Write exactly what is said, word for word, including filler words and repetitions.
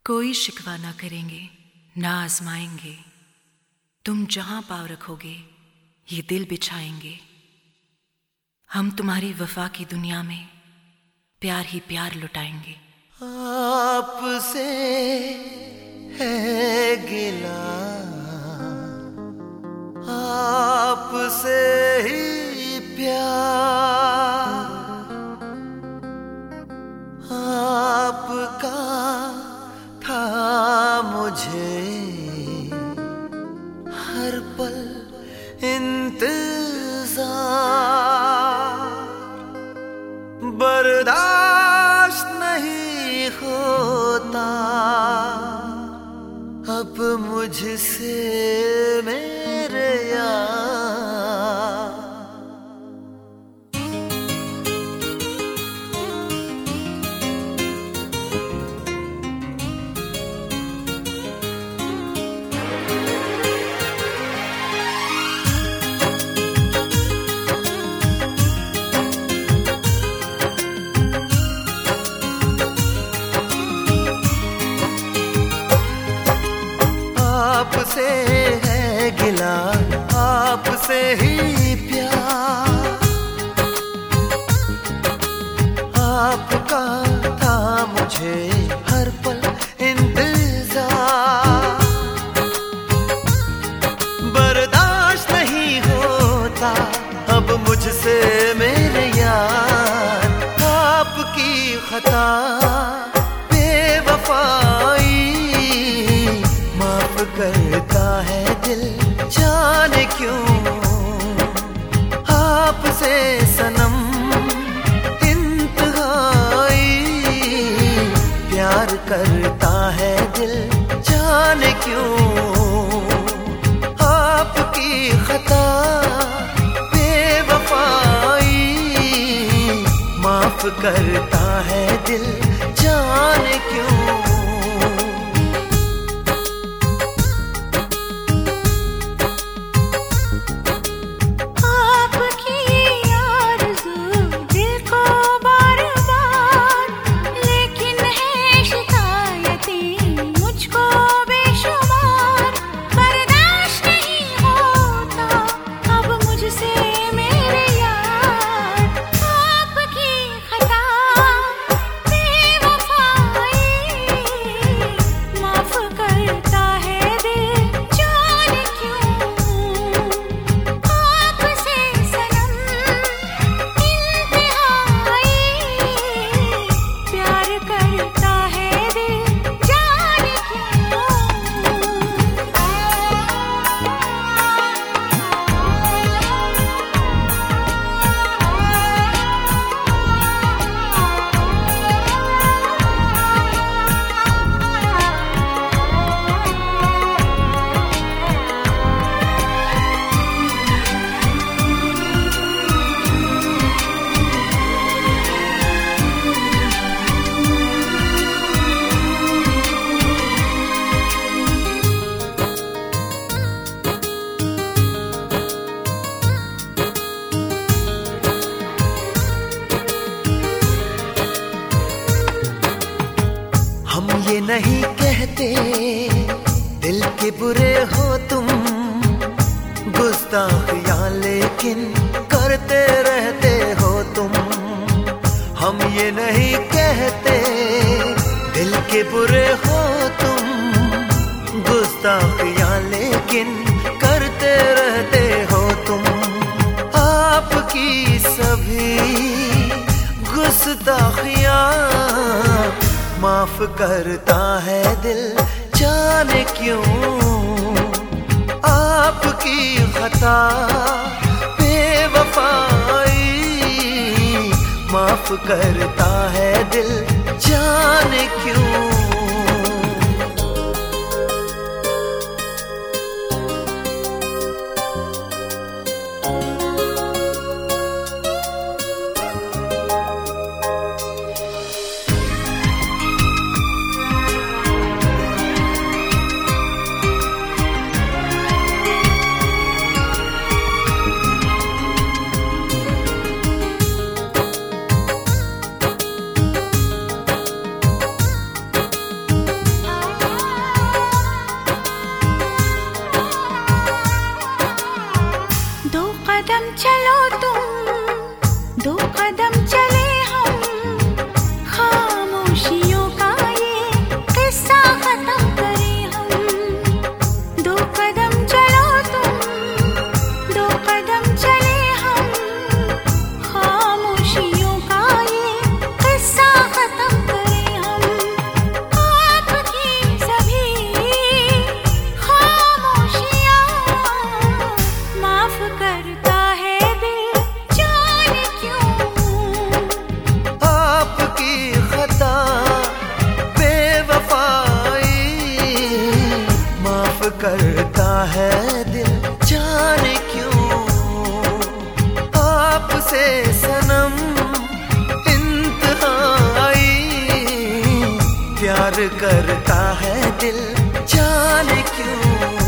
कोई शिकवा ना करेंगे, ना आजमाएंगे। तुम जहां पाँव रखोगे ये दिल बिछाएंगे। हम तुम्हारी वफा की दुनिया में प्यार ही प्यार लुटाएंगे। आपसे है गिला, आपसे ही प्यार, आपका था मुझे हर पल इंतजार। बर्दाश्त नहीं होता अब मुझसे मेरे यार। आपसे है गिला, आपसे ही प्यार, आपका था मुझे हर पल इंतजार। बर्दाश्त नहीं होता अब मुझसे मेरे यार। आपकी खता बेवफाई माफ करता है दिल, जाने क्यों। आपसे सनम इंतहाई प्यार करता है दिल, जाने क्यों। आपकी खता बेवफाई माफ करता है दिल, जाने क्यों। हम ये नहीं कहते दिल के बुरे हो तुम, गुस्ताखियां लेकिन करते रहते हो तुम। हम ये नहीं कहते दिल के बुरे हो तुम, गुस्ताखियां लेकिन करते रहते हो तुम। आपकी सभी गुस्ताखियां माफ करता है दिल, जाने क्यों। आपकी खता बेवफाई माफ करता है दिल, जाने क्यों। प्यार करता है दिल, जाने क्यों